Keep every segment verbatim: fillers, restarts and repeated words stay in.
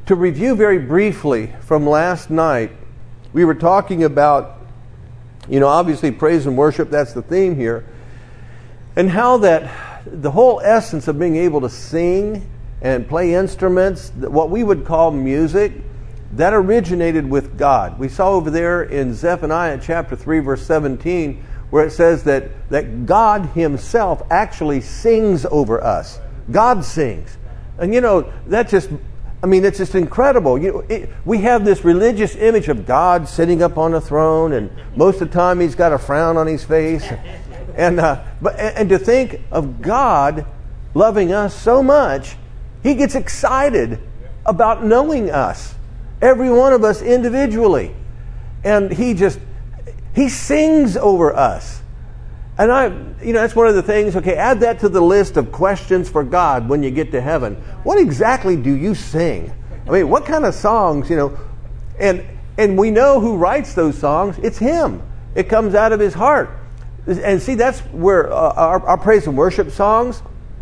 to review very briefly from last night, we were talking about, you know, obviously praise and worship, that's the theme here, and how that the whole essence of being able to sing and play instruments, what we would call music, that originated with God. We saw over there in Zephaniah chapter three, verse seventeen, where it says that, that God Himself actually sings over us. God sings. And you know, that just, I mean, it's just incredible. You know, it, we have this religious image of God sitting up on a throne, and most of the time He's got a frown on His face. And uh, but and to think of God loving us so much, He gets excited about knowing us. Every one of us individually. And He just, He sings over us. And I, you know, that's one of the things, okay, add that to the list of questions for God when you get to heaven. What exactly do you sing? I mean, what kind of songs, you know? And and we know who writes those songs. It's Him. It comes out of His heart. And see, that's where uh, our, our praise and worship songs,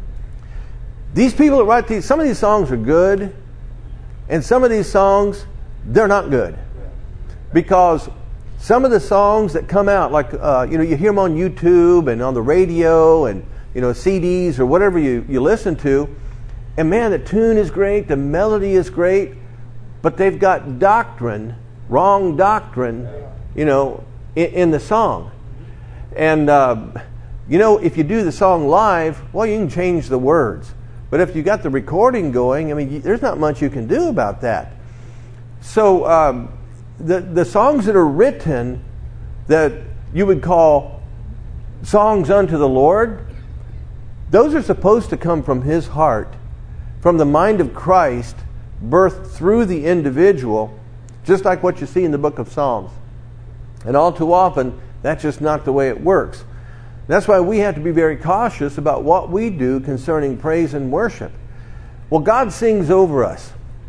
these people that write these, some of these songs are good, and some of these songs, they're not good. Because some of the songs that come out, like, uh, you know, you hear them on YouTube and on the radio and, you know, C Ds or whatever you, you listen to, and man, the tune is great, the melody is great, but they've got doctrine, wrong doctrine, you know, in, in the song. And, uh, you know, if you do the song live, well, you can change the words. But if you got the recording going, I mean, there's not much you can do about that. So um, the the songs that are written that you would call songs unto the Lord, those are supposed to come from His heart, from the mind of Christ, birthed through the individual, just like what you see in the book of Psalms. And all too often, that's just not the way it works. That's why we have to be very cautious about what we do concerning praise and worship. Well, God sings over us.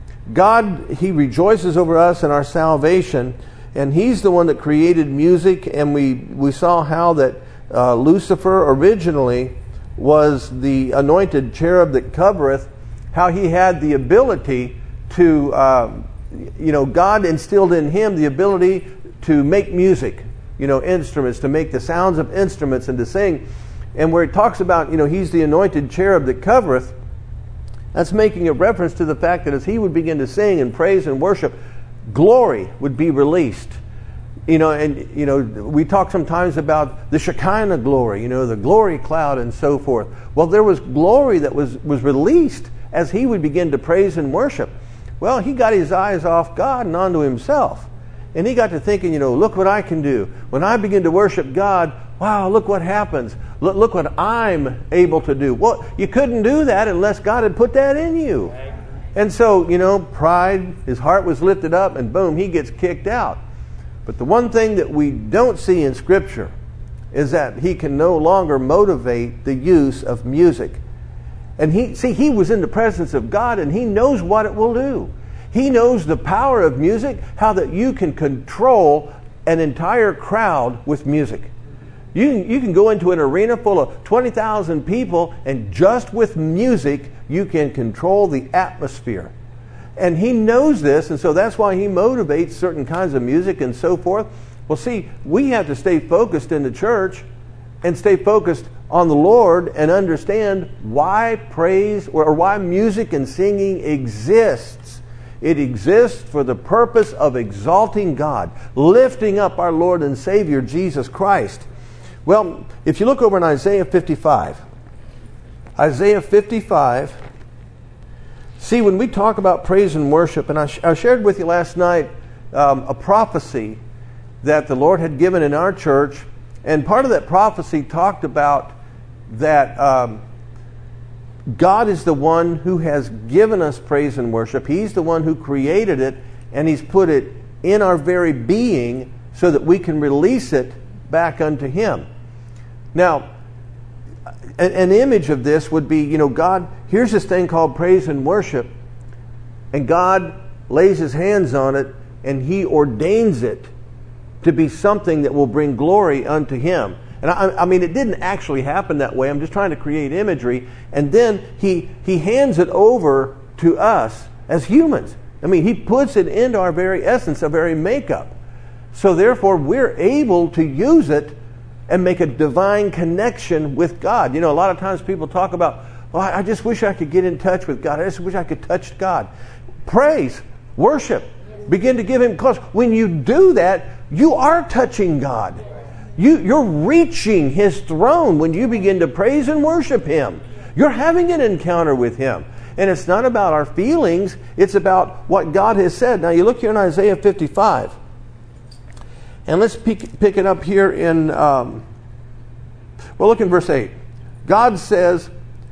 God, He rejoices over us in our salvation, and He's the one that created music, and we, we saw how that uh, Lucifer originally was the anointed cherub that covereth, how he had the ability to, uh, you know, God instilled in him the ability to make music, you know, instruments, to make the sounds of instruments and to sing. And where it talks about, you know, He's the anointed cherub that covereth, that's making a reference to the fact that as he would begin to sing and praise and worship, glory would be released. You know, and, you know, we talk sometimes about the Shekinah glory, you know, the glory cloud and so forth. Well, there was glory that was, was released as he would begin to praise and worship. Well, he got his eyes off God and onto himself. And he got to thinking, you know, look what I can do. When I begin to worship God, wow, look what happens. Look, look what I'm able to do. Well, you couldn't do that unless God had put that in you. And so, you know, pride, his heart was lifted up, and boom, he gets kicked out. But the one thing that we don't see in Scripture is that he can no longer motivate the use of music. And he, see, he was in the presence of God, and he knows what it will do. He knows the power of music, how that you can control an entire crowd with music. You can, you can go into an arena full of twenty thousand people, and just with music, you can control the atmosphere. And he knows this, and so that's why he motivates certain kinds of music and so forth. Well, see, we have to stay focused in the church and stay focused on the Lord and understand why praise or why music and singing exists. It exists for the purpose of exalting God, lifting up our Lord and Savior, Jesus Christ. Well, if you look over in Isaiah fifty-five, Isaiah fifty-five, see, when we talk about praise and worship, and I, sh- I shared with you last night um, a prophecy that the Lord had given in our church, and part of that prophecy talked about that um, God is the one who has given us praise and worship. He's the one who created it, and He's put it in our very being so that we can release it back unto Him. Now, an, an image of this would be, you know, God, here's this thing called praise and worship, and God lays His hands on it, and He ordains it to be something that will bring glory unto Him. And I, I mean, it didn't actually happen that way. I'm just trying to create imagery. And then he, he hands it over to us as humans. I mean, He puts it into our very essence, our very makeup. So therefore, we're able to use it and make a divine connection with God. You know, a lot of times people talk about, well, I just wish I could get in touch with God. I just wish I could touch God. Praise, worship, begin to give Him close. When you do that, you are touching God. You, you're reaching His throne when you begin to praise and worship Him. You're having an encounter with Him. And it's not about our feelings, it's about what God has said. Now you look here in Isaiah fifty-five. And let's pick, pick it up here in, um, well, look in verse eight. God says,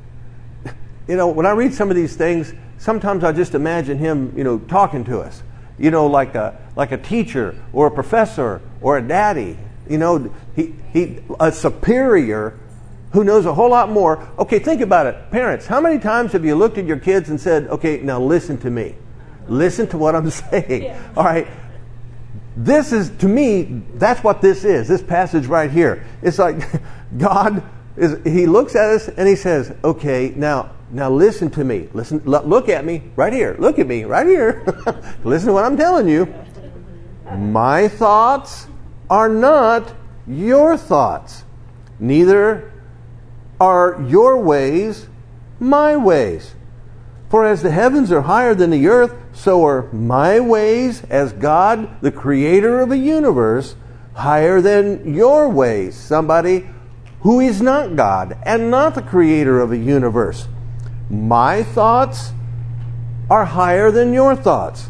you know, when I read some of these things, sometimes I just imagine Him, you know, talking to us. You know, like a like a teacher or a professor or a daddy. You know, he he a superior who knows a whole lot more. Okay, think about it. Parents, how many times have you looked at your kids and said, okay, now listen to me. Listen to what I'm saying. Yeah. All right. This is, to me, that's what this is, this passage right here. It's like God, is. He looks at us and He says, okay, now now listen to me. Listen, look at me right here. Look at me right here. Listen to what I'm telling you. My thoughts are not your thoughts. Neither are your ways my ways. For as the heavens are higher than the earth, so are my ways as God, the creator of a universe, higher than your ways. Somebody who is not God and not the creator of a universe. My thoughts are higher than your thoughts.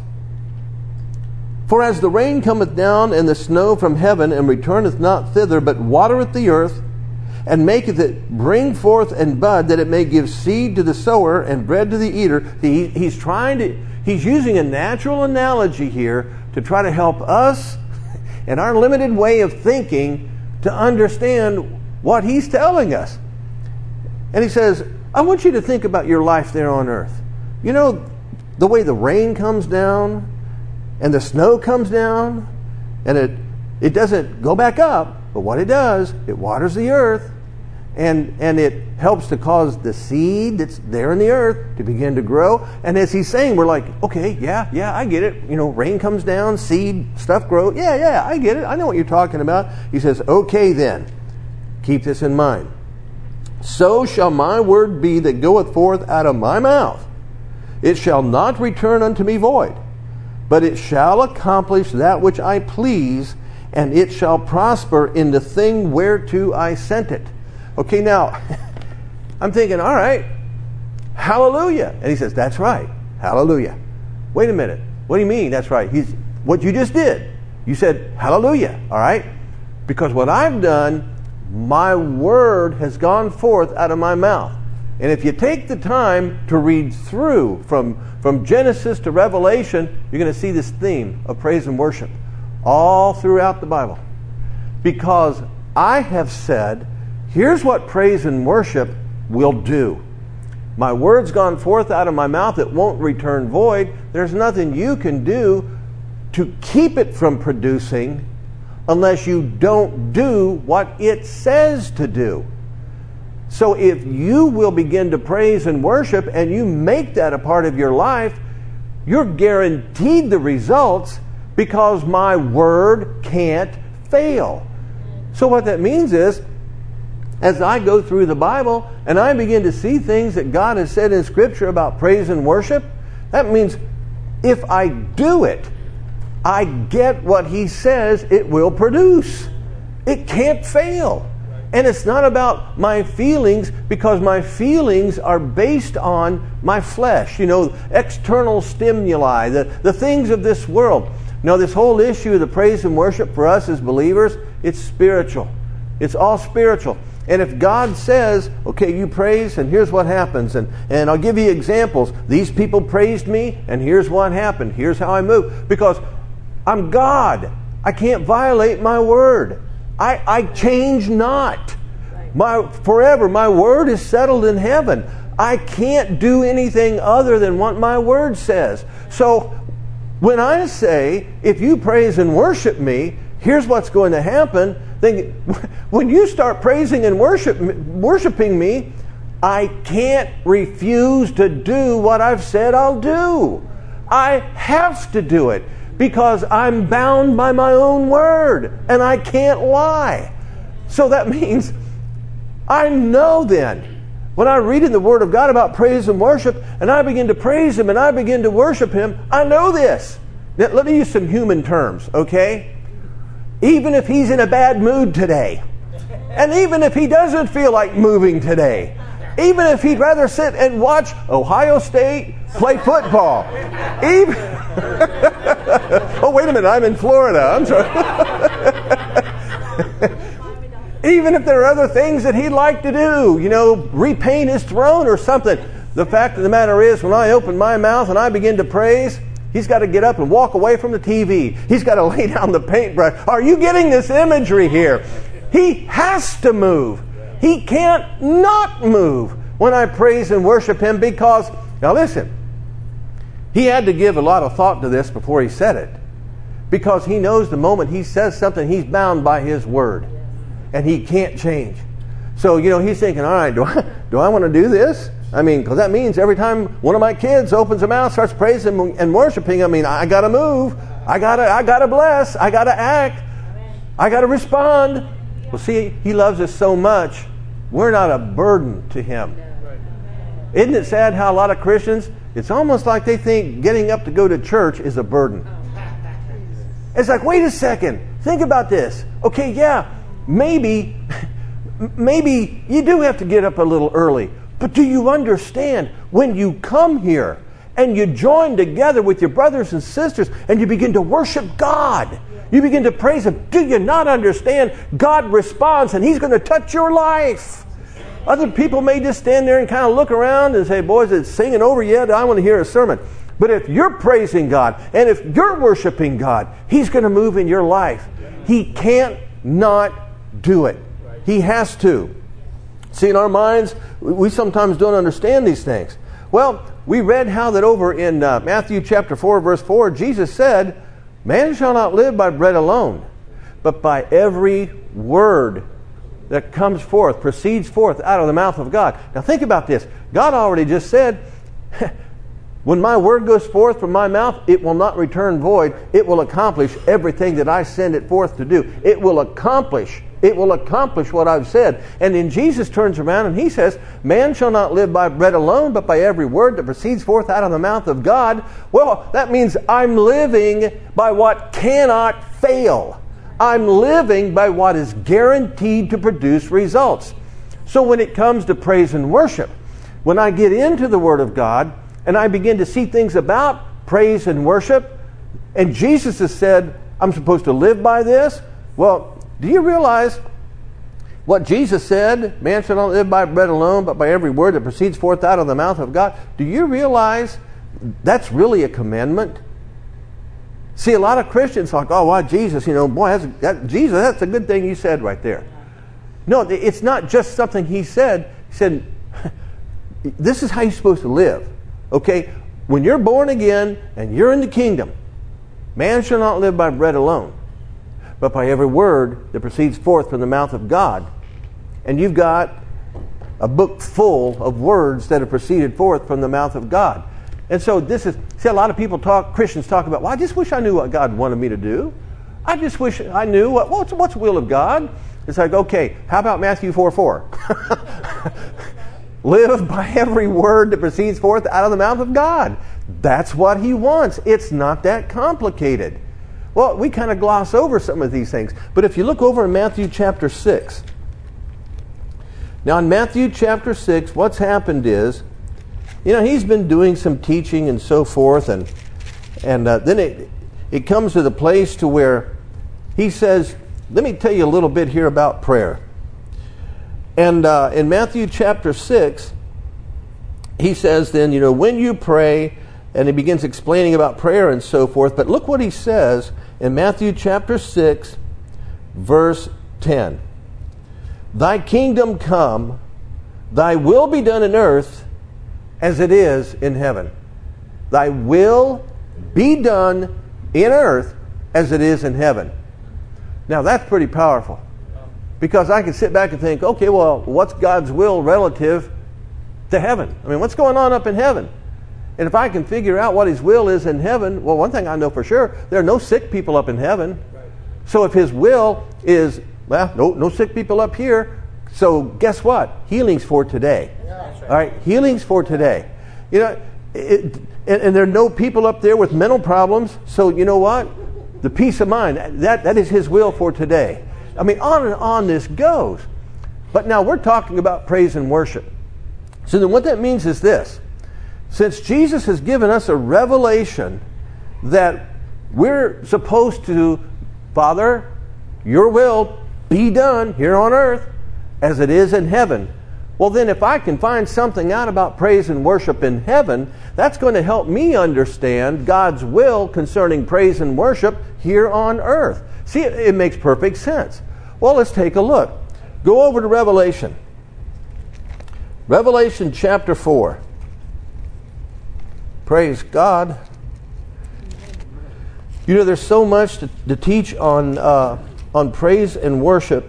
For as the rain cometh down and the snow from heaven, and returneth not thither, but watereth the earth, and maketh it bring forth and bud, that it may give seed to the sower and bread to the eater. He, he's trying to, he's using a natural analogy here to try to help us in our limited way of thinking to understand what He's telling us. And He says, I want you to think about your life there on earth. You know, the way the rain comes down and the snow comes down, and it it doesn't go back up, but what it does, it waters the earth, and and it helps to cause the seed that's there in the earth to begin to grow. And as He's saying, we're like, okay, yeah, yeah, I get it. You know, rain comes down, seed, stuff grows. Yeah, yeah, I get it. I know what you're talking about. He says, okay then, keep this in mind. So shall my word be that goeth forth out of my mouth. It shall not return unto me void, but it shall accomplish that which I please, and it shall prosper in the thing whereto I sent it. Okay, now, I'm thinking, all right, hallelujah. And He says, that's right, hallelujah. Wait a minute, what do you mean that's right? He's what you just did. You said, hallelujah, all right? Because what I've done, my word has gone forth out of my mouth. And if you take the time to read through from, from Genesis to Revelation, you're going to see this theme of praise and worship all throughout the Bible. Because I have said, here's what praise and worship will do. My word's gone forth out of my mouth. It won't return void. There's nothing you can do to keep it from producing unless you don't do what it says to do. So if you will begin to praise and worship and you make that a part of your life, you're guaranteed the results, because my word can't fail. So what that means is, as I go through the Bible and I begin to see things that God has said in Scripture about praise and worship, that means if I do it, I get what He says it will produce. It can't fail. And it's not about my feelings, because my feelings are based on my flesh, you know, external stimuli, the, the things of this world. No, this whole issue of the praise and worship for us as believers, it's spiritual. It's all spiritual. And if God says, okay, you praise, and here's what happens, and, and I'll give you examples. These people praised me, and here's what happened. Here's how I move. Because I'm God. I can't violate my word. I, I change not. My forever, my word is settled in heaven. I can't do anything other than what my word says. So when I say, if you praise and worship me, here's what's going to happen. Then when you start praising and worship, worshiping me, I can't refuse to do what I've said I'll do. I have to do it because I'm bound by my own word and I can't lie. So that means I know then, when I read in the Word of God about praise and worship, and I begin to praise Him and I begin to worship Him, I know this. Now, let me use some human terms, okay? Even if He's in a bad mood today, and even if He doesn't feel like moving today, even if He'd rather sit and watch Ohio State play football, even oh, wait a minute, I'm in Florida, I'm sorry. Even if there are other things that He'd like to do, you know, repaint His throne or something. The fact of the matter is, when I open my mouth and I begin to praise, He's got to get up and walk away from the T V. He's got to lay down the paintbrush. Are you getting this imagery here? He has to move. He can't not move when I praise and worship Him because, now listen, He had to give a lot of thought to this before He said it. Because He knows the moment He says something, He's bound by His word. And He can't change. So, you know, He's thinking, all right, do I, do I want to do this? I mean, because that means every time one of my kids opens their mouth, starts praising and worshiping, I mean, I got to move. I got to I got to bless. I got to act. I got to respond. Well, see, He loves us so much, we're not a burden to Him. Isn't it sad how a lot of Christians, it's almost like they think getting up to go to church is a burden. It's like, wait a second. Think about this. Okay, yeah. Maybe, maybe you do have to get up a little early. But do you understand when you come here and you join together with your brothers and sisters and you begin to worship God, you begin to praise Him, do you not understand God responds and He's going to touch your life? Other people may just stand there and kind of look around and say, boys, it's singing over yet. I want to hear a sermon. But if you're praising God and if you're worshiping God, He's going to move in your life. He can't not do it. He has to. See, in our minds, we sometimes don't understand these things. Well, we read how that over in uh, Matthew chapter four, verse four, Jesus said, man shall not live by bread alone, but by every word that comes forth, proceeds forth out of the mouth of God. Now think about this. God already just said, when my word goes forth from my mouth, it will not return void. It will accomplish everything that I send it forth to do. It will accomplish. It will accomplish what I've said. And then Jesus turns around and He says, man shall not live by bread alone, but by every word that proceeds forth out of the mouth of God. Well, that means I'm living by what cannot fail. I'm living by what is guaranteed to produce results. So when it comes to praise and worship, when I get into the Word of God, and I begin to see things about praise and worship, and Jesus has said, I'm supposed to live by this. Well, do you realize what Jesus said? Man shall not live by bread alone, but by every word that proceeds forth out of the mouth of God. Do you realize that's really a commandment? See, a lot of Christians talk, oh, wow, Jesus, you know, boy, that's, that, Jesus, that's a good thing you said right there. No, it's not just something He said. He said, this is how you're supposed to live. Okay, when you're born again and you're in the kingdom, man shall not live by bread alone, but by every word that proceeds forth from the mouth of God. And you've got a book full of words that have proceeded forth from the mouth of God. And so this is, see, a lot of people talk, Christians talk about, well, I just wish I knew what God wanted me to do. I just wish I knew what, what's, what's the will of God. It's like, okay, how about Matthew four four? Live by every word that proceeds forth out of the mouth of God. That's what He wants. It's not that complicated. Well, we kind of gloss over some of these things. But if you look over in Matthew chapter six. Now in Matthew chapter six, what's happened is, you know, He's been doing some teaching and so forth. And and uh, then it, it comes to the place to where He says, let me tell you a little bit here about prayer. And uh, in Matthew chapter six, He says then, you know, when you pray, and He begins explaining about prayer and so forth. But look what He says in Matthew chapter six, verse ten. Thy kingdom come, thy will be done in earth as it is in heaven. Thy will be done in earth as it is in heaven. Now that's pretty powerful. Because I can sit back and think, okay, well, what's God's will relative to heaven? I mean, what's going on up in heaven? And if I can figure out what His will is in heaven, well, one thing I know for sure, there are no sick people up in heaven. Right. So if His will is, well, no, no sick people up here, so guess what? Healing's for today. Yeah, that's right. All right, healing's for today. You know, it, and, and there are no people up there with mental problems, so you know what? The peace of mind, that, that is His will for today. I mean, on and on this goes. But now we're talking about praise and worship. So then what that means is this. Since Jesus has given us a revelation that we're supposed to, Father, your will be done here on earth as it is in heaven. Well, then if I can find something out about praise and worship in heaven, that's going to help me understand God's will concerning praise and worship here on earth. See, it, it makes perfect sense. Well, let's take a look. Go over to Revelation. Revelation chapter four. Praise God. You know, there's so much to, to teach on uh, on praise and worship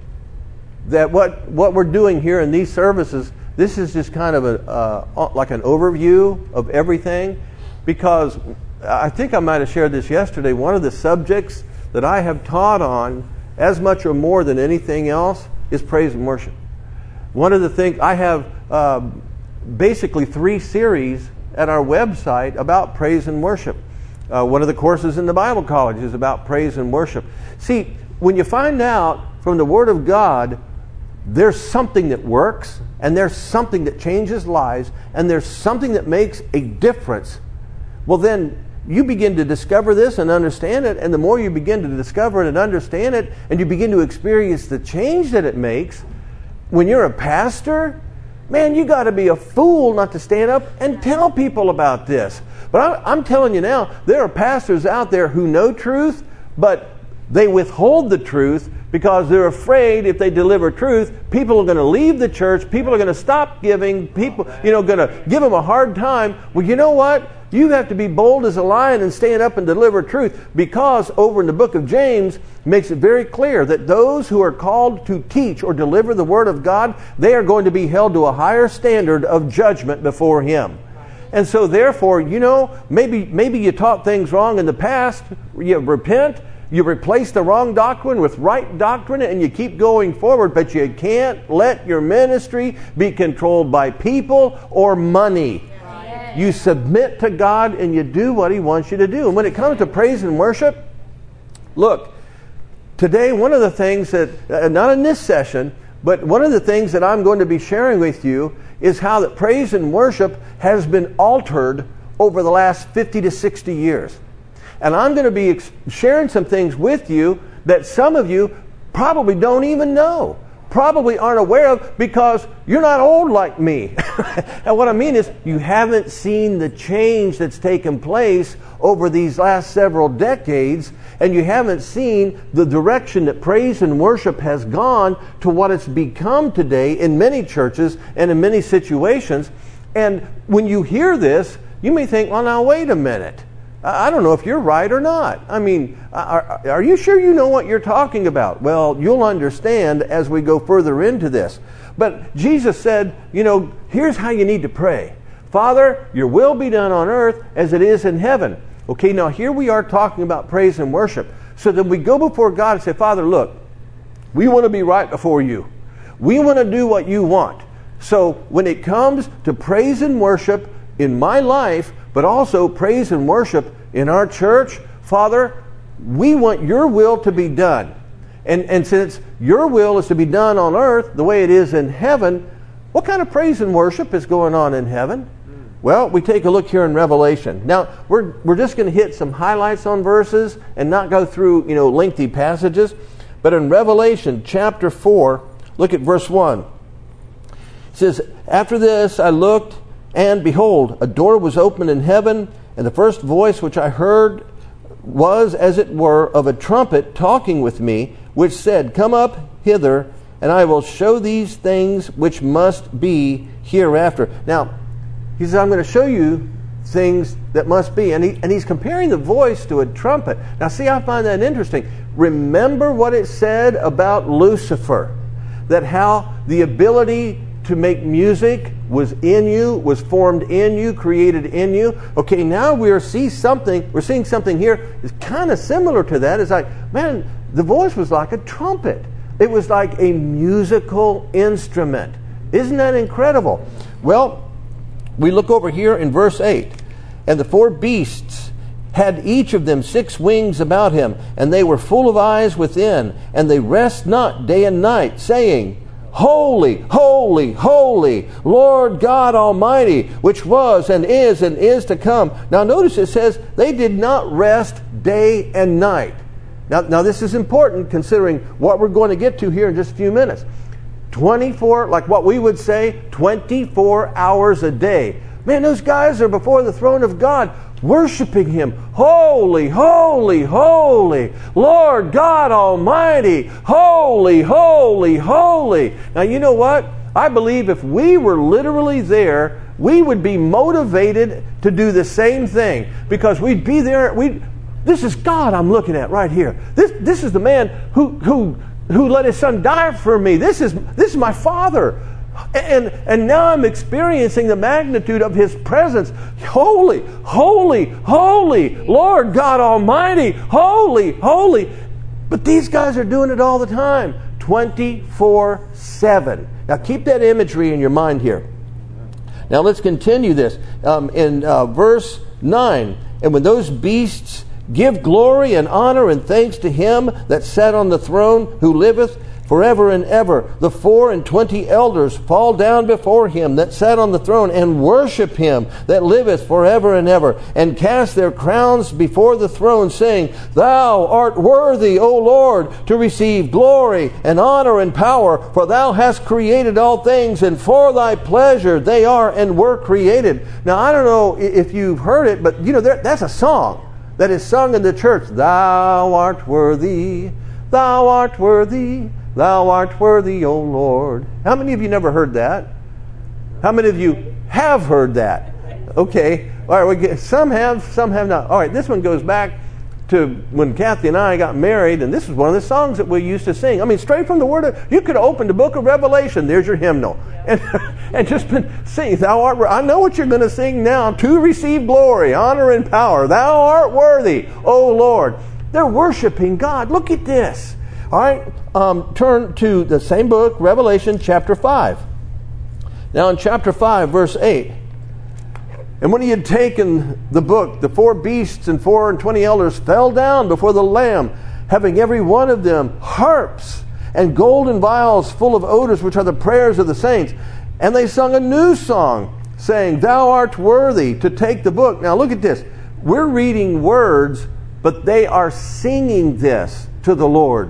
that what, what we're doing here in these services, this is just kind of a uh, like an overview of everything, because I think I might have shared this yesterday. One of the subjects that I have taught on as much or more than anything else is praise and worship. One of the things, I have uh, basically three series at our website about praise and worship. Uh, one of the courses in the Bible college is about praise and worship. See, when you find out from the Word of God there's something that works, and there's something that changes lives, and there's something that makes a difference, well then you begin to discover this and understand it, and the more you begin to discover it and understand it, and you begin to experience the change that it makes, when you're a pastor, man, you got to be a fool not to stand up and tell people about this. But I'm telling you now, there are pastors out there who know truth, but they withhold the truth because they're afraid if they deliver truth, people are going to leave the church, people are going to stop giving, people, you know, going to give them a hard time. Well, you know what? You have to be bold as a lion and stand up and deliver truth, because over in the book of James makes it very clear that those who are called to teach or deliver the Word of God, they are going to be held to a higher standard of judgment before Him. And so therefore, you know, maybe maybe you taught things wrong in the past, you repent, you replace the wrong doctrine with right doctrine, and you keep going forward, but you can't let your ministry be controlled by people or money. You submit to God and you do what He wants you to do. And when it comes to praise and worship, look, today one of the things that, uh, not in this session, but one of the things that I'm going to be sharing with you is how that praise and worship has been altered over the last fifty to sixty years. And I'm going to be ex- sharing some things with you that some of you probably don't even know, probably aren't aware of, because you're not old like me. And what I mean is, you haven't seen the change that's taken place over these last several decades, and you haven't seen the direction that praise and worship has gone to what it's become today in many churches and in many situations. And when you hear this, you may think, well, now wait a minute. I don't know if you're right or not. I mean, are, are you sure you know what you're talking about? Well, you'll understand as we go further into this. But Jesus said, you know, here's how you need to pray. Father, your will be done on earth as it is in heaven. Okay, now here we are talking about praise and worship. So then we go before God and say, Father, look, we want to be right before you. We want to do what you want. So when it comes to praise and worship in my life, but also praise and worship in our church, Father, we want your will to be done. And, and since your will is to be done on earth the way it is in heaven, what kind of praise and worship is going on in heaven? Well, we take a look here in Revelation. Now, we're we're just going to hit some highlights on verses and not go through, you know, lengthy passages. But in Revelation chapter four, look at verse one. It says, after this I looked, and behold, a door was opened in heaven, and the first voice which I heard was, as it were, of a trumpet talking with me, which said, come up hither, and I will show these things which must be hereafter. Now, he says, I'm going to show you things that must be. And, he, and he's comparing the voice to a trumpet. Now, see, I find that interesting. Remember what it said about Lucifer, that how the ability to make music was in you, was formed in you, created in you. Okay, now we're see something, we're seeing something here is kind of similar to that. It's like, man, the voice was like a trumpet. It was like a musical instrument. Isn't that incredible? Well, we look over here in verse eight. And the four beasts had each of them six wings about him, and they were full of eyes within, and they rest not day and night, saying, Holy, holy, holy, Lord God Almighty, which was and is and is to come. Now notice it says they did not rest day and night. Now, now this is important considering what we're going to get to here in just a few minutes. twenty-four, like what we would say, twenty-four hours a day. Man, those guys are before the throne of God, worshiping Him. Holy, holy, holy, Lord God Almighty. Holy, holy, holy. Now, you know what? I believe if we were literally there, we would be motivated to do the same thing. Because we'd be there, we'd, this is God I'm looking at right here. This, this is the man who, who, who let His Son die for me. This is, this is my Father. And, and now I'm experiencing the magnitude of His presence. Holy, holy, holy, Lord God Almighty. Holy, holy. But these guys are doing it all the time. twenty-four seven. Now keep that imagery in your mind here. Now let's continue this. Um, in uh, verse nine. And when those beasts give glory and honor and thanks to Him that sat on the throne, who liveth forever and ever, the four and twenty elders fall down before Him that sat on the throne, and worship Him that liveth forever and ever, and cast their crowns before the throne, saying, Thou art worthy, O Lord, to receive glory and honor and power, for Thou hast created all things, and for Thy pleasure they are and were created. Now, I don't know if you've heard it, but you know, there, that's a song that is sung in the church. Thou art worthy, Thou art worthy, Thou art worthy, O Lord. How many of you never heard that? How many of you have heard that? Okay. All right. We get, some have, some have not. All right. This one goes back to when Kathy and I got married, and this is one of the songs that we used to sing. I mean, straight from the Word of, you could have opened the book of Revelation. There's your hymnal. And, and just been singing, Thou art worthy. I know what you're going to sing now. To receive glory, honor, and power. Thou art worthy, O Lord. They're worshiping God. Look at this. All right, um, turn to the same book, Revelation chapter five. Now in chapter five, verse eight. And when he had taken the book, the four beasts and four and twenty elders fell down before the Lamb, having every one of them harps and golden vials full of odors, which are the prayers of the saints. And they sung a new song, saying, Thou art worthy to take the book. Now look at this. We're reading words, but they are singing this to the Lord.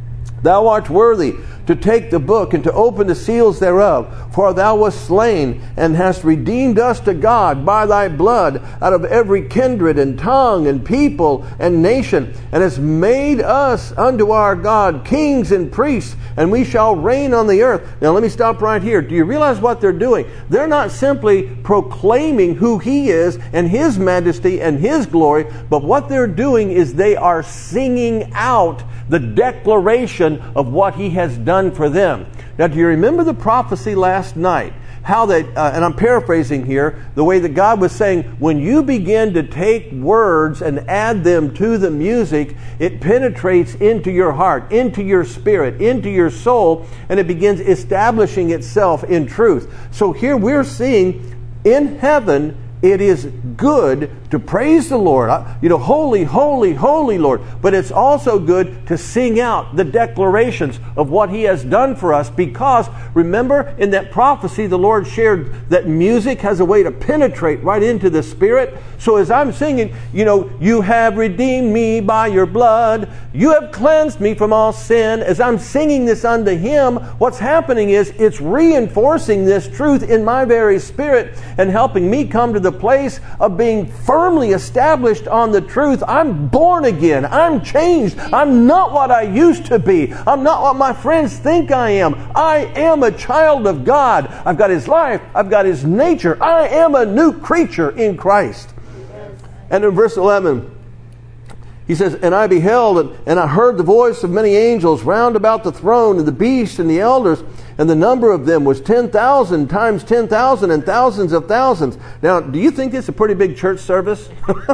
Thou art worthy to take the book and to open the seals thereof. For Thou wast slain and hast redeemed us to God by Thy blood out of every kindred and tongue and people and nation, and hast made us unto our God kings and priests, and we shall reign on the earth. Now let me stop right here. Do you realize what they're doing? They're not simply proclaiming who He is and His majesty and His glory, but what they're doing is they are singing out the declaration of what He has done for them. Now, do you remember the prophecy last night? How that, uh, and I'm paraphrasing here, the way that God was saying, when you begin to take words and add them to the music, it penetrates into your heart, into your spirit, into your soul, and it begins establishing itself in truth. So here we're seeing in heaven, it is good to praise the Lord. You know, holy, holy, holy Lord. But it's also good to sing out the declarations of what He has done for us, because remember in that prophecy the Lord shared that music has a way to penetrate right into the spirit. So as I'm singing, you know, you have redeemed me by your blood. You have cleansed me from all sin. As I'm singing this unto Him, what's happening is it's reinforcing this truth in my very spirit and helping me come to the place of being firmly established on the truth. I'm born again. I'm changed. I'm not what I used to be. I'm not what my friends think I am. I am a child of God. I've got His life. I've got His nature. I am a new creature in Christ. And in verse eleven, He says, and I beheld, and, and I heard the voice of many angels round about the throne, and the beast and the elders, and the number of them was ten thousand times ten thousand and thousands of thousands. Now, do you think this is a pretty big church service?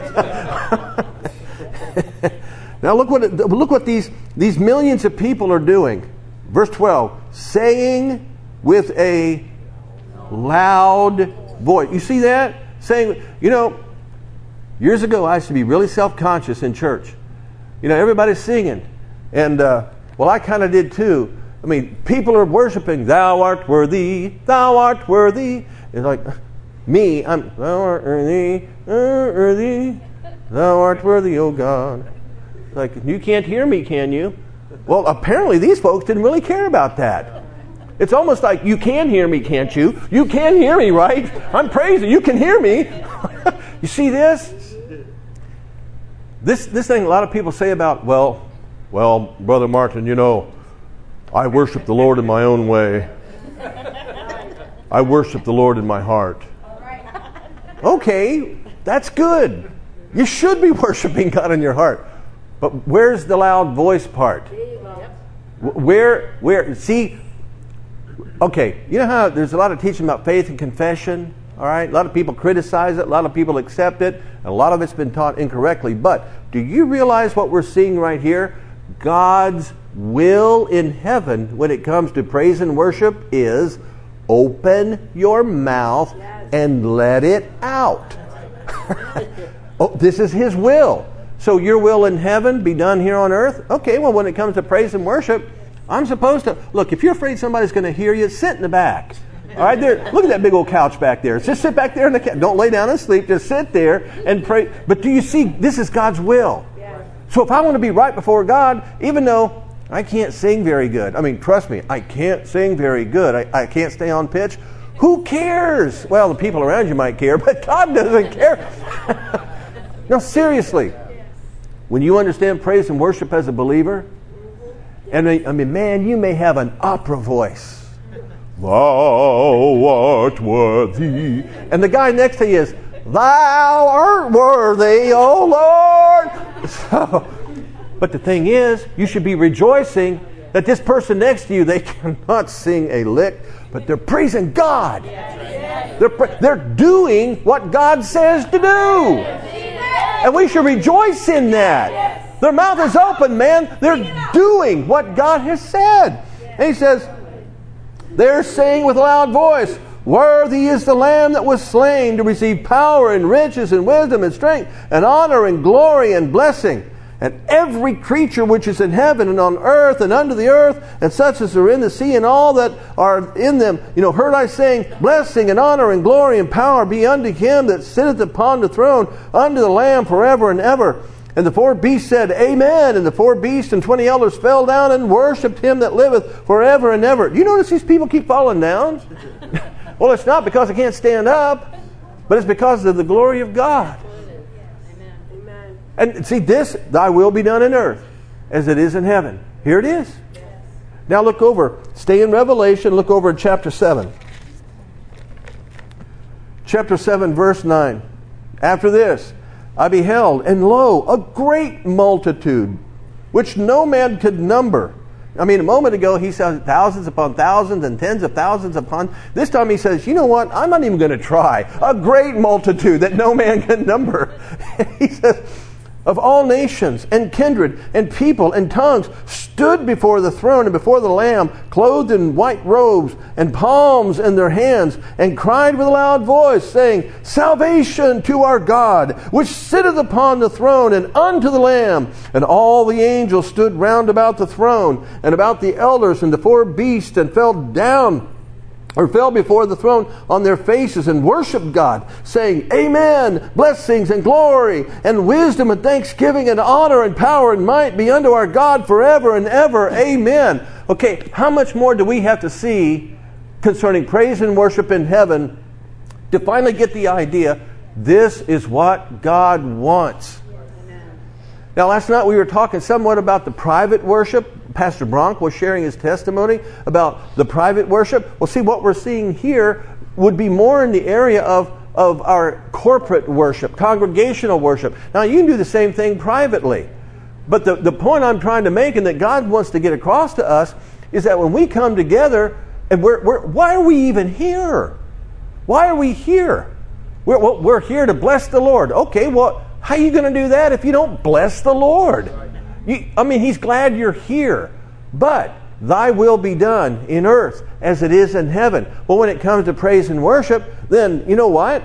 Now look what it, look what these, these millions of people are doing. Verse twelve, saying with a loud voice. You see that? Saying, you know, years ago I used to be really self-conscious in church. You know, everybody's singing. And, uh, well, I kind of did too. I mean, people are worshiping, thou art worthy, thou art worthy. It's like, me, I'm, thou art worthy, thou art worthy, thou art worthy, O God. Like, you can't hear me, can you? Well, apparently these folks didn't really care about that. It's almost like, you can hear me, can't you? You can hear me, right? I'm praising, you can hear me. You see this? This this thing a lot of people say about, well, well, Brother Martin, you know, I worship the Lord in my own way. I worship the Lord in my heart. Okay, that's good. You should be worshiping God in your heart. But where's the loud voice part? Where, where, see, okay, you know how there's a lot of teaching about faith and confession, all right? A lot of people criticize it, a lot of people accept it, and a lot of it's been taught incorrectly. But do you realize what we're seeing right here? God's will in heaven when it comes to praise and worship is open your mouth and let it out. Oh, this is His will. So your will in heaven be done here on earth? Okay, well, when it comes to praise and worship, I'm supposed to... Look, if you're afraid somebody's going to hear you, sit in the back. All right, there. Look at that big old couch back there. Just sit back there in the couch. Don't lay down and sleep. Just sit there and pray. But do you see, this is God's will. So if I want to be right before God, even though I can't sing very good. I mean, trust me, I can't sing very good. I, I can't stay on pitch. Who cares? Well, the people around you might care, but God doesn't care. No, seriously. When you understand praise and worship as a believer, and I mean, man, you may have an opera voice. Thou art worthy. And the guy next to you is, thou art worthy, O Lord. So, but the thing is, you should be rejoicing that this person next to you, they cannot sing a lick, but they're praising God. They're, they're doing what God says to do. And we should rejoice in that. Their mouth is open, man. They're doing what God has said. And He says, they're saying with a loud voice, worthy is the Lamb that was slain to receive power and riches and wisdom and strength and honor and glory and blessing. And every creature which is in heaven and on earth and under the earth and such as are in the sea and all that are in them, you know, heard I saying, blessing and honor and glory and power be unto Him that sitteth upon the throne, unto the Lamb forever and ever. And the four beasts said, Amen. And the four beasts and twenty elders fell down and worshipped Him that liveth forever and ever. Do you notice these people keep falling down? Well, it's not because they can't stand up, but it's because of the glory of God. And see this, thy will be done in earth as it is in heaven. Here it is. Now look over. Stay in Revelation. Look over in chapter seven. Chapter seven, verse nine. After this, I beheld, and lo, a great multitude, which no man could number. I mean, a moment ago he said thousands upon thousands and tens of thousands upon... This time he says, you know what? I'm not even going to try. A great multitude that no man can number. He says... of all nations and kindred and people and tongues stood before the throne and before the Lamb, clothed in white robes and palms in their hands, and cried with a loud voice, saying, Salvation to our God, which sitteth upon the throne, and unto the Lamb. And all the angels stood round about the throne and about the elders and the four beasts, and fell down or fell before the throne on their faces and worshiped God, saying, Amen, blessings and glory and wisdom and thanksgiving and honor and power and might be unto our God forever and ever. Amen. Okay, how much more do we have to see concerning praise and worship in heaven to finally get the idea this is what God wants? Now, last night we were talking somewhat about the private worship. Pastor Bronk was sharing his testimony about the private worship. Well, see, what we're seeing here would be more in the area of, of our corporate worship, congregational worship. Now, you can do the same thing privately. But the, the point I'm trying to make and that God wants to get across to us is that when we come together, and we're, we're why are we even here? Why are we here? We're, well, we're here to bless the Lord. Okay, well, how are you going to do that if you don't bless the Lord? You, I mean, He's glad you're here. But thy will be done in earth as it is in heaven. Well, when it comes to praise and worship, then you know what?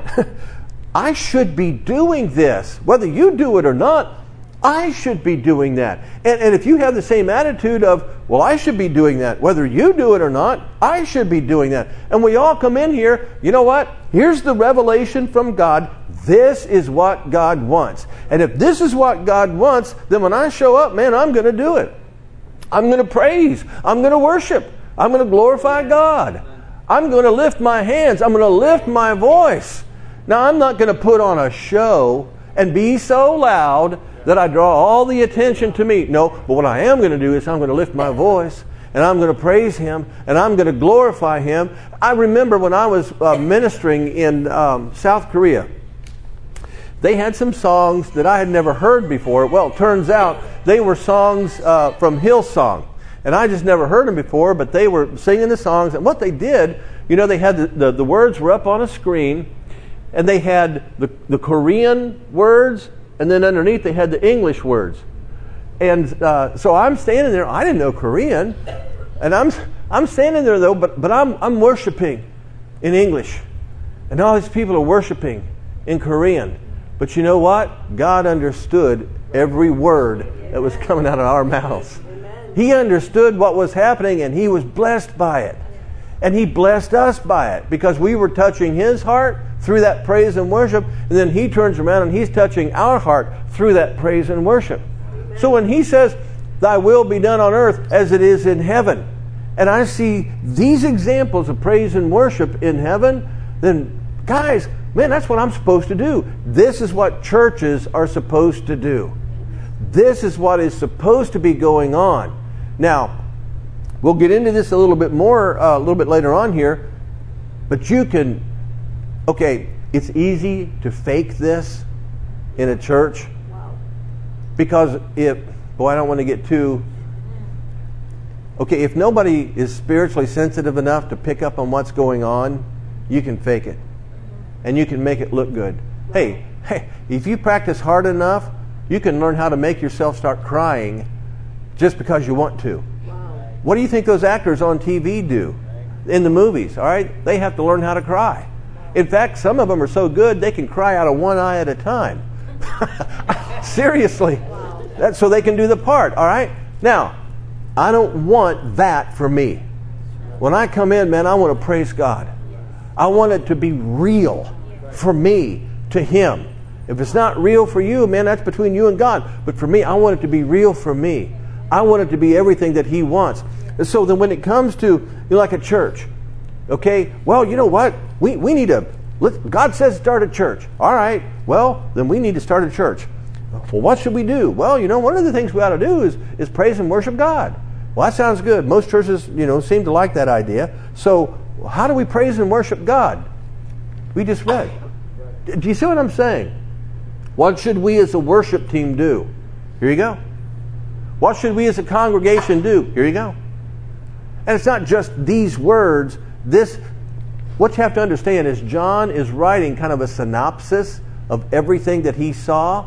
I should be doing this. Whether you do it or not, I should be doing that. And, and if you have the same attitude of, well, I should be doing that. Whether you do it or not, I should be doing that. And we all come in here, you know what? Here's the revelation from God. This is what God wants. And if this is what God wants, then when I show up, man, I'm going to do it. I'm going to praise. I'm going to worship. I'm going to glorify God. I'm going to lift my hands. I'm going to lift my voice. Now, I'm not going to put on a show and be so loud that I draw all the attention to me. No, but what I am going to do is I'm going to lift my voice and I'm going to praise Him and I'm going to glorify Him. I remember when I was uh, ministering in um, South Korea, they had some songs that I had never heard before. Well, it turns out they were songs uh, from Hillsong. And I just never heard them before, but they were singing the songs. And what they did, you know, they had the, the, the words were up on a screen, and they had the, the Korean words, and then underneath they had the English words. And uh, so I'm standing there. I didn't know Korean, and I'm I'm standing there though, but but I'm I'm worshiping in English, and all these people are worshiping in Korean. But you know what? God understood every word that was coming out of our mouths. He understood what was happening, and He was blessed by it. And He blessed us by it because we were touching His heart through that praise and worship. And then He turns around and He's touching our heart through that praise and worship. So when He says, thy will be done on earth as it is in heaven, and I see these examples of praise and worship in heaven, then guys, man, that's what I'm supposed to do. This is what churches are supposed to do. This is what is supposed to be going on. Now, we'll get into this a little bit more, uh, a little bit later on here, but you can, okay, it's easy to fake this in a church. Wow. Because if, boy, I don't want to get too, okay, if nobody is spiritually sensitive enough to pick up on what's going on, you can fake it. And you can make it look good. Hey, hey, if you practice hard enough, you can learn how to make yourself start crying just because you want to. Wow. What do you think those actors on T V do in the movies? All right, they have to learn how to cry. In fact, some of them are so good they can cry out of one eye at a time. Seriously, that's so they can do the part. All right. Now, I don't want that for me. When I come in, man, I want to praise God. I want it to be real for me to Him. If it's not real for you, man, that's between you and God. But for me, I want it to be real for me. I want it to be everything that He wants. And so then when it comes to, you know, like a church, okay, well, you know what? We we need to, let, God says start a church. All right, well, then we need to start a church. Well, what should we do? Well, you know, one of the things we ought to do is, is praise and worship God. Well, that sounds good. Most churches, you know, seem to like that idea. So how do we praise and worship God? We just read. Do you see what I'm saying? What should we as a worship team do? Here you go. What should we as a congregation do? Here you go. And it's not just these words. This, what you have to understand is John is writing kind of a synopsis of everything that he saw.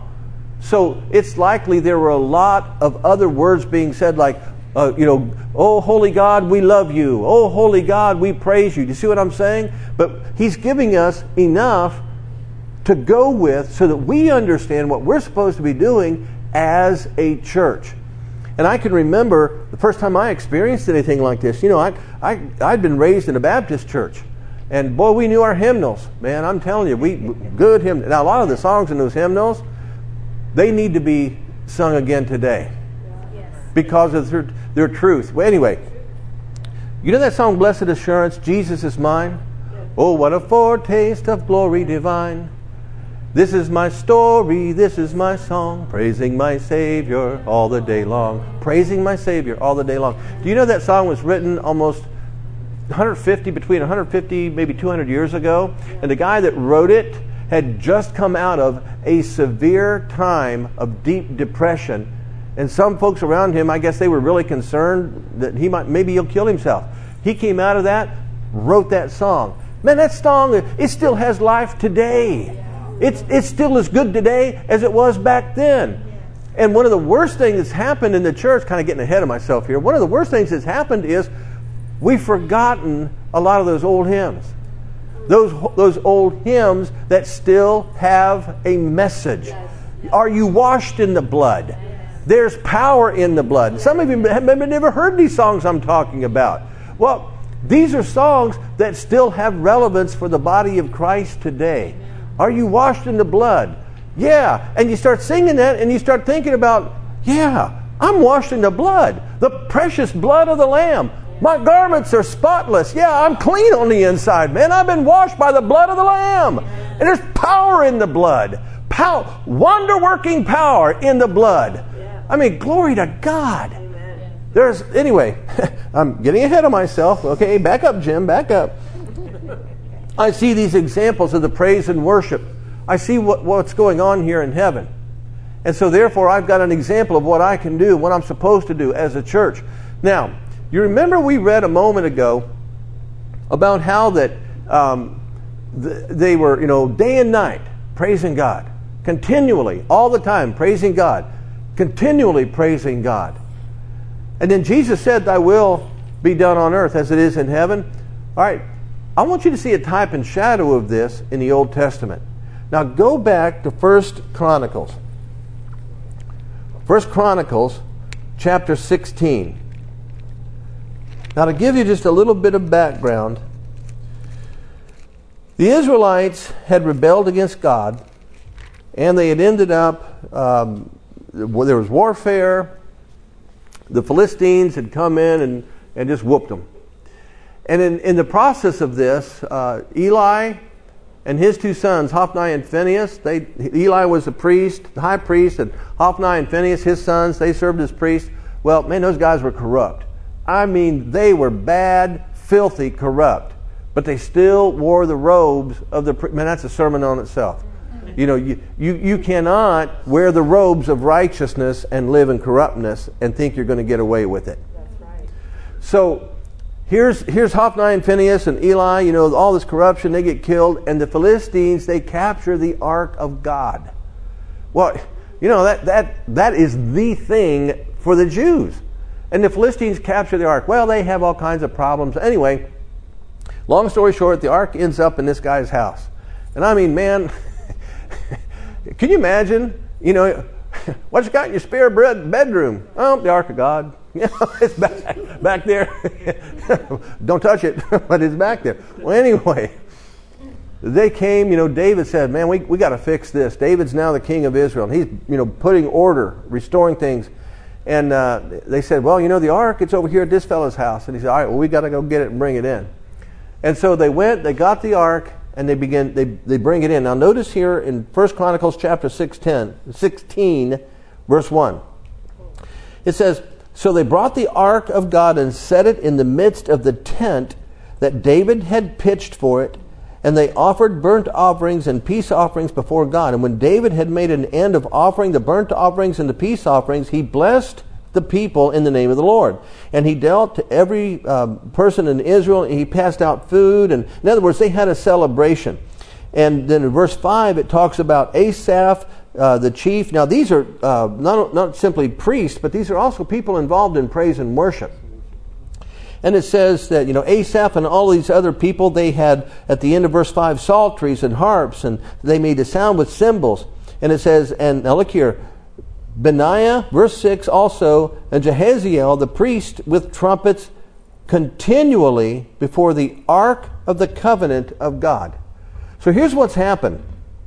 So it's likely there were a lot of other words being said, like, uh, you know, oh, holy God, we love you. Oh, holy God, we praise you. Do you see what I'm saying? But he's giving us enough to go with so that we understand what we're supposed to be doing as a church. And I can remember the first time I experienced anything like this. You know, I, I, I'd been raised in a Baptist church. And boy, we knew our hymnals. Man, I'm telling you, we good hymns. Now, a lot of the songs in those hymnals, they need to be sung again today. Yes. Because of their, their truth. Well, anyway, you know that song, Blessed Assurance, Jesus is mine? Yes. Oh, what a foretaste of glory divine. This is my story, this is my song, praising my Savior all the day long. Praising my Savior all the day long. Do you know that song was written almost one hundred fifty, between one hundred fifty, maybe two hundred years ago? And the guy that wrote it had just come out of a severe time of deep depression. And some folks around him, I guess they were really concerned that he might, maybe he'll kill himself. He came out of that, wrote that song. Man, that song, it still has life today. It's, it's still as good today as it was back then. And one of the worst things that's happened in the church, kind of getting ahead of myself here, one of the worst things that's happened is we've forgotten a lot of those old hymns. Those, those old hymns that still have a message. Are you washed in the blood? There's power in the blood. Some of you have never heard these songs I'm talking about. Well, these are songs that still have relevance for the body of Christ today. Are you washed in the blood? Yeah. And you start singing that and you start thinking about, yeah, I'm washed in the blood. The precious blood of the Lamb. My garments are spotless. Yeah, I'm clean on the inside, man. I've been washed by the blood of the Lamb. And there's power in the blood. Power, wonder-working power in the blood. I mean, glory to God. There's, anyway, I'm getting ahead of myself. Okay, back up, Jim, back up. I see these examples of the praise and worship. I see what, what's going on here in heaven. And so therefore, I've got an example of what I can do, what I'm supposed to do as a church. Now, you remember we read a moment ago about how that um, th- they were, you know, day and night praising God. Continually, all the time, praising God. Continually praising God. And then Jesus said, thy will be done on earth as it is in heaven. All right, I want you to see a type and shadow of this in the Old Testament. Now go back to First Chronicles. First Chronicles chapter sixteen. Now to give you just a little bit of background, the Israelites had rebelled against God, and they had ended up, um, there was warfare. The Philistines had come in and, and just whooped them. And in, in the process of this, uh, Eli and his two sons, Hophni and Phinehas, they, Eli was the priest, the high priest, and Hophni and Phinehas, his sons, they served as priests. Well, man, those guys were corrupt. I mean, they were bad, filthy, corrupt. But they still wore the robes of the... Man, that's a sermon on itself. You know, you, you, you cannot wear the robes of righteousness and live in corruptness and think you're going to get away with it. That's right. So, here's, here's Hophni and Phinehas and Eli, you know, all this corruption, they get killed. And the Philistines, they capture the Ark of God. Well, you know, that, that, that is the thing for the Jews. And the Philistines capture the Ark. Well, they have all kinds of problems. Anyway, long story short, the Ark ends up in this guy's house. And I mean, man, can you imagine, you know, what you got in your spare bedroom? Oh, the Ark of God. You know, it's back, back there. Don't touch it, but it's back there. Well, anyway, they came, you know, David said, man, we, we got to fix this. David's now the king of Israel. And he's, you know, putting order, restoring things. And uh, they said, well, you know, the ark, it's over here at this fellow's house. And he said, all right, well, we got to go get it and bring it in. And so they went, they got the ark, and they begin, they, they bring it in. Now notice here in First Chronicles chapter sixteen, verse one. It says, so they brought the ark of God and set it in the midst of the tent that David had pitched for it, and they offered burnt offerings and peace offerings before God. And when David had made an end of offering the burnt offerings and the peace offerings, he blessed the people in the name of the Lord. And he dealt to every um, person in Israel, and he passed out food. And in other words, they had a celebration. And then in verse five, it talks about Asaph, uh, the chief. Now these are uh, not, not simply priests, but these are also people involved in praise and worship. And it says that, you know, Asaph and all these other people, they had, at the end of verse five, psalteries and harps, and they made a sound with cymbals. And it says, and now look here, Benaiah, verse six also, and Jehaziel, the priest, with trumpets continually before the ark of the covenant of God. So here's what's happened.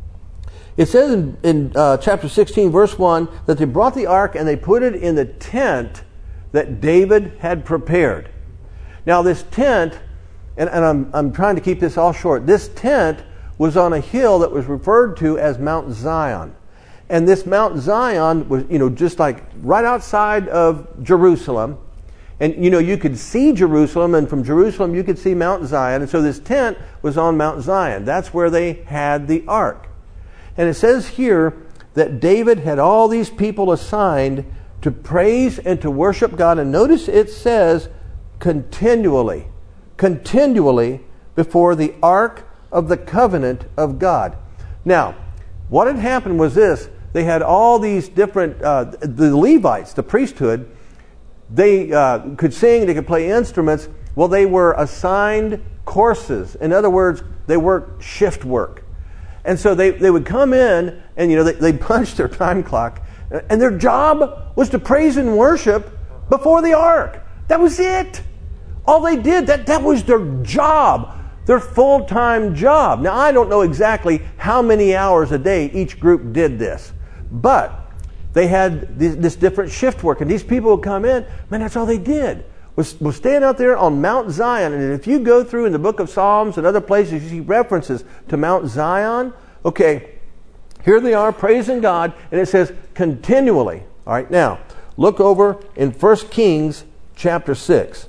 It says in, in uh, chapter sixteen, verse one, that they brought the ark and they put it in the tent that David had prepared. Now this tent, and, and I'm, I'm trying to keep this all short, this tent was on a hill that was referred to as Mount Zion. And this Mount Zion was, you know, just like right outside of Jerusalem. And, you know, you could see Jerusalem, and from Jerusalem you could see Mount Zion. And so this tent was on Mount Zion. That's where they had the ark. And it says here that David had all these people assigned to praise and to worship God. And notice it says continually, continually before the ark of the covenant of God. Now, what had happened was this. They had all these different, uh, the Levites, the priesthood, they uh, could sing, they could play instruments. Well, they were assigned courses. In other words, they worked shift work. And so they, they would come in and, you know, they, they punched their time clock. And their job was to praise and worship before the ark. That was it. All they did, that, that was their job. Their full-time job. Now, I don't know exactly how many hours a day each group did this. But they had this, this different shift work. And these people would come in. Man, that's all they did. Was, was stand out there on Mount Zion. And if you go through in the book of Psalms and other places, you see references to Mount Zion. Okay, here they are praising God. And it says continually. All right, now, look over in First Kings chapter six.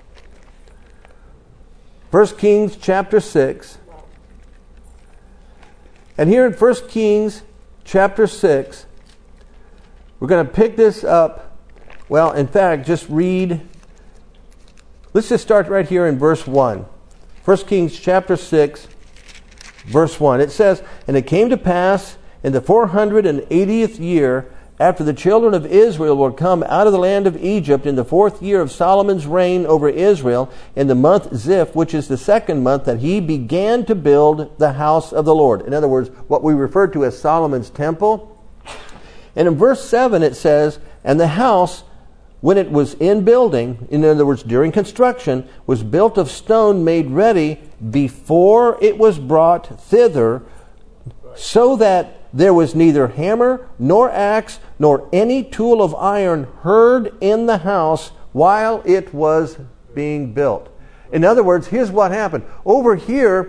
First Kings chapter six. And here in First Kings chapter six, we're going to pick this up. Well, in fact, just read. Let's just start right here in verse one. First Kings chapter six, verse one. It says, "And it came to pass in the four hundred eightieth year, after the children of Israel were come out of the land of Egypt, in the fourth year of Solomon's reign over Israel, in the month Ziph, which is the second month, that he began to build the house of the Lord." In other words, what we refer to as Solomon's temple. And in verse seven it says, "And the house, when it was in building," in other words, during construction, "was built of stone made ready before it was brought thither, so that there was neither hammer, nor axe, nor any tool of iron heard in the house while it was being built." In other words, here's what happened. Over here,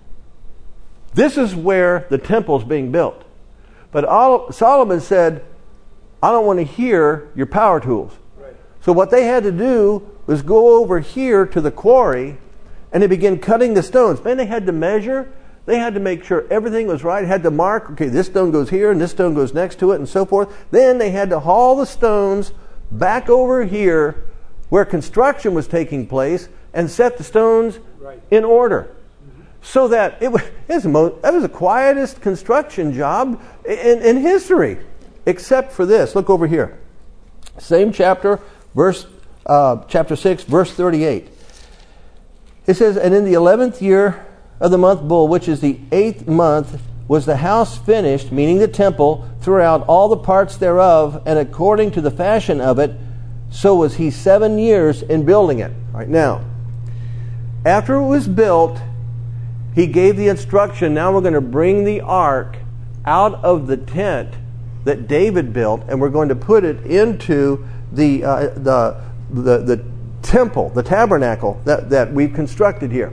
this is where the temple's being built. But all, Solomon said, "I don't want to hear your power tools." Right. So what they had to do was go over here to the quarry, and they began cutting the stones. Man, they had to measure. They had to make sure everything was right. Had to mark, okay, this stone goes here and this stone goes next to it and so forth. Then they had to haul the stones back over here where construction was taking place and set the stones right in order. Mm-hmm. So that it was, it was, the most, it was the quietest construction job in, in history, except for this. Look over here. Same chapter, verse uh, chapter six, verse thirty-eight. It says, "And in the eleventh year of the month Bul, which is the eighth month, was the house finished," meaning the temple, "throughout all the parts thereof, and according to the fashion of it, so was he seven years in building it." All right, now, after it was built, he gave the instruction, now we're going to bring the ark out of the tent that David built, and we're going to put it into the uh, the, the the temple, the tabernacle that, that we've constructed here.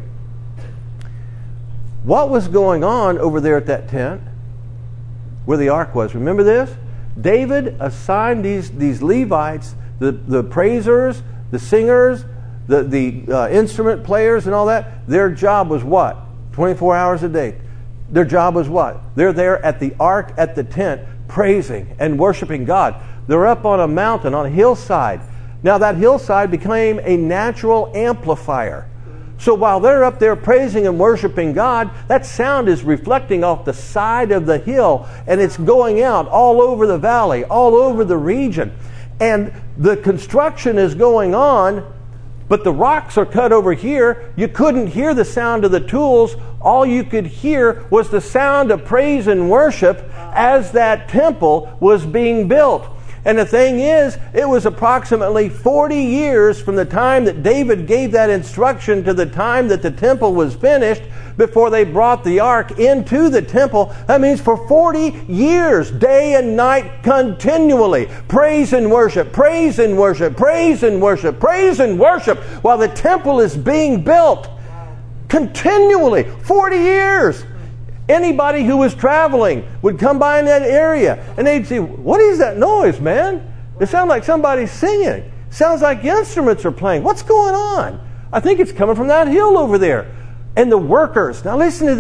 What was going on over there at that tent where the ark was? Remember this? David assigned these, these Levites, the, the praisers, the singers, the, the uh, instrument players and all that. Their job was what? twenty-four hours a day. Their job was what? They're there at the ark, at the tent, praising and worshiping God. They're up on a mountain, on a hillside. Now that hillside became a natural amplifier. So while they're up there praising and worshiping God, that sound is reflecting off the side of the hill, and it's going out all over the valley, all over the region. And the construction is going on, but the rocks are cut over here. You couldn't hear the sound of the tools. All you could hear was the sound of praise and worship as that temple was being built. And the thing is, it was approximately forty years from the time that David gave that instruction to the time that the temple was finished before they brought the ark into the temple. That means for forty years, day and night, continually, praise and worship, praise and worship, praise and worship, praise and worship, while the temple is being built. Continually, forty years. Anybody who was traveling would come by in that area and they'd say, "What is that noise, man? It sounds like somebody's singing. It sounds like instruments are playing. What's going on? I think it's coming from that hill over there." And the workers, now listen to this,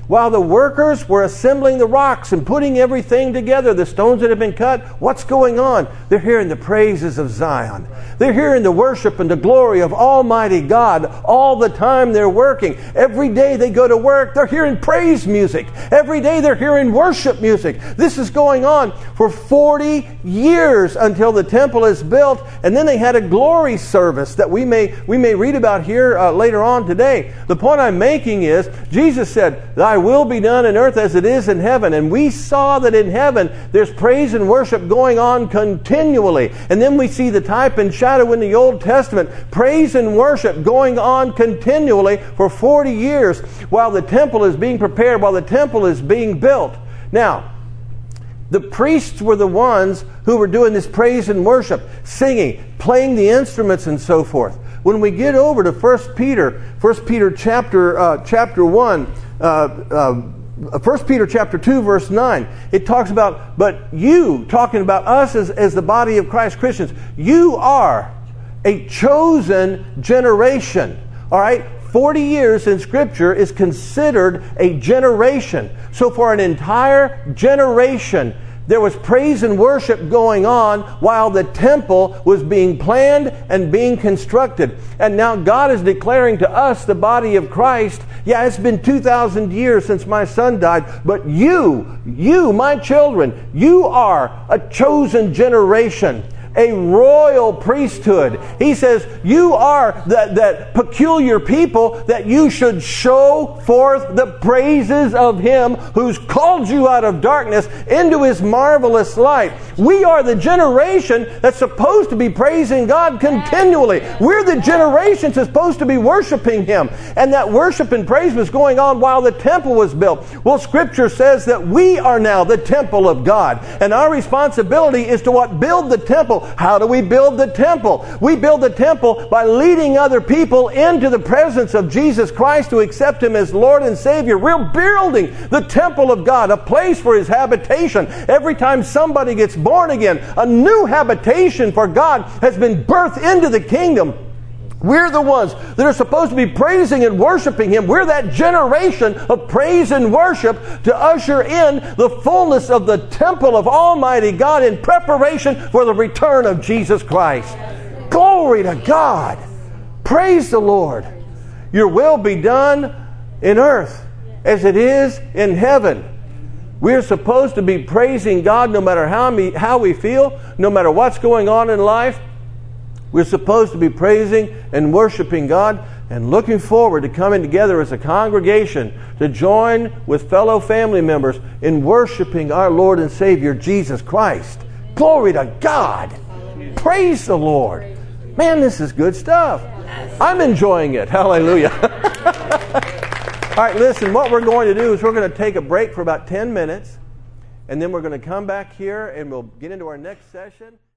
While the workers were assembling the rocks and putting everything together, the stones that have been cut, what's going on? They're hearing the praises of Zion. They're hearing the worship and the glory of Almighty God all the time they're working. Every day they go to work, they're hearing praise music. Every day they're hearing worship music. This is going on for forty years until the temple is built, and then they had a glory service that we may we may read about here uh, later on today. The point I'm making is, Jesus said, "Thy will be done in earth as it is in heaven." And we saw that in heaven there's praise and worship going on continually. And then we see the type and shadow in the Old Testament, praise and worship going on continually for forty years while the temple is being prepared, while the temple is being built. Now, the priests were the ones who were doing this praise and worship, singing, playing the instruments and so forth. When we get over to First Peter, First Peter chapter uh, chapter one, uh, uh, First Peter chapter two, verse nine, it talks about, but you, talking about us as, as the body of Christ, Christians, you are a chosen generation. All right? forty years in Scripture is considered a generation. So for an entire generation, there was praise and worship going on while the temple was being planned and being constructed. And now God is declaring to us, the body of Christ, yeah, it's been two thousand years since my son died, but you, you, my children, you are a chosen generation, a royal priesthood. He says, you are that, that peculiar people that you should show forth the praises of Him who's called you out of darkness into His marvelous light. We are the generation that's supposed to be praising God continually. We're the generation that's supposed to be worshiping Him. And that worship and praise was going on while the temple was built. Well, Scripture says that we are now the temple of God. And our responsibility is to what? Build the temple. How do we build the temple? We build the temple by leading other people into the presence of Jesus Christ to accept Him as Lord and Savior. We're building the temple of God, a place for His habitation. Every time somebody gets born again, a new habitation for God has been birthed into the kingdom. We're the ones that are supposed to be praising and worshiping Him. We're that generation of praise and worship to usher in the fullness of the temple of Almighty God in preparation for the return of Jesus Christ. Glory to God. Praise the Lord. Your will be done in earth as it is in heaven. We're supposed to be praising God no matter how we, how we feel, no matter what's going on in life. We're supposed to be praising and worshiping God and looking forward to coming together as a congregation to join with fellow family members in worshiping our Lord and Savior Jesus Christ. Glory to God. Praise the Lord. Man, this is good stuff. I'm enjoying it. Hallelujah. All right, listen, what we're going to do is we're going to take a break for about ten minutes, and then we're going to come back here and we'll get into our next session.